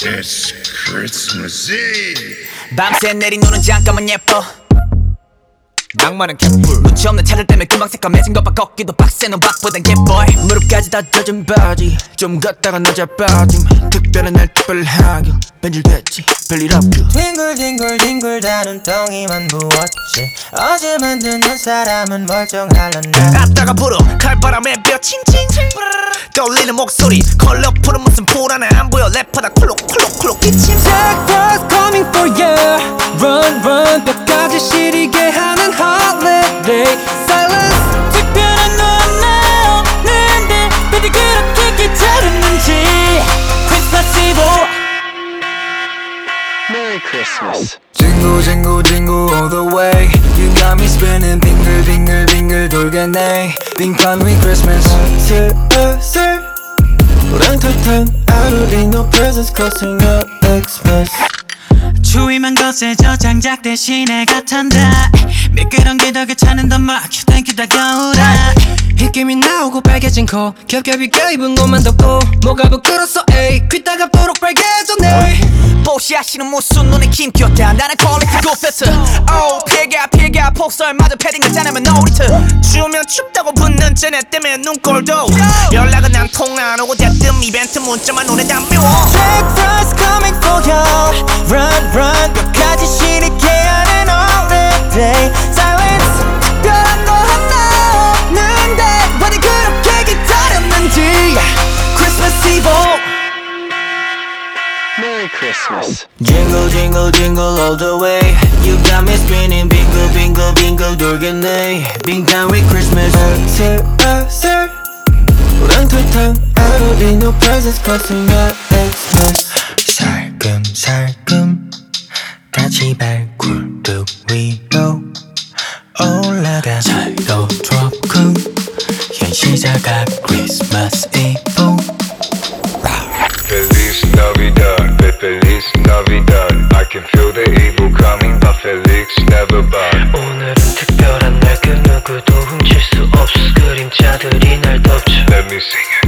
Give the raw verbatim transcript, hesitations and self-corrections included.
It's Christmas Eve. 밤새 내린 눈은 잠깐만 예뻐. 낭만은 갯불. 눈치 없는 차들 때문에 금방 새까매진 것봐. 걷기도 빡세는 박보단 개보이. 무릎까지 다 젖은 바지 좀 걷다가 늦어 빠짐. 특별한 날 특별하게 변질됐지 별일 없고. 뒹굴뒹굴 뒹굴다 눈덩이만 부었지. 어제 만드는 사람은 멀쩡할란다. 아따가 불어 칼바람에 뼈 칭칭칭 떠올리는 목소리. 컬러풀은 무슨 불안해 안 보여. 래퍼다 콜록콜록콜록 기침. Jackpot's coming for you. Run run 뼈까지 시리게 하는 holiday. Silence. 특별한 넌 나오는데 어디 그렇게 기다렸는지. Christmas Eve. Merry Christmas. Jingle jingle jingle all the way. You got me spinning 빙글 빙글 빙글 돌겠네. 빙판 with Christmas. 슬슬 우렁탕탕 하루리 no presents causing a Xmas. 추위만 거세져 장작 대신에 같한다. 미끄럼 기덕에 차는 더 막 땡큐 다가오라. 힉김이 나오고 빨개진 코 겹겹이 껴입은 것만 덮고 뭐가 부끄러워 에이 귀따가 보록 빨개졌네. 뽀시아시는 무슨 눈에 김겼다. 나는 퀄리티 굿패스. 오 피가 피가 폭설마저 패딩 같잖으면 놀이트. 추우면 춥다고 붙는 쟤네 때문에 눈꼴도. 연락은 난 통 안 오고 대뜸 이벤트 문자만 눈에 담비워. Jackpot's coming for you. Run run 뼈까지 시리게 하는 holiday. Silence. 특별한 거 하나 없는데 어디 그렇게 기다렸는지. Christmas Eve. Merry Christmas. Jingle jingle jingle all the way. You got me spinning bingle bingle bingle 돌겠네. 빙판 with Christmas. 슬슬 우렁탕탕 하루리 no presents causing a Xmas. 살금살금 같이 발굴뚝 위로 올라가. 차로 트로크 현시자가 Christmas Eve. Feliz Navidad, Fe- Feliz Navidad. I can feel the evil coming, but Felix never bad. 오늘은 특별한 날 그 누구도 훔칠 수 없어. 그림자들이 날 덮쳐. Let me sing it.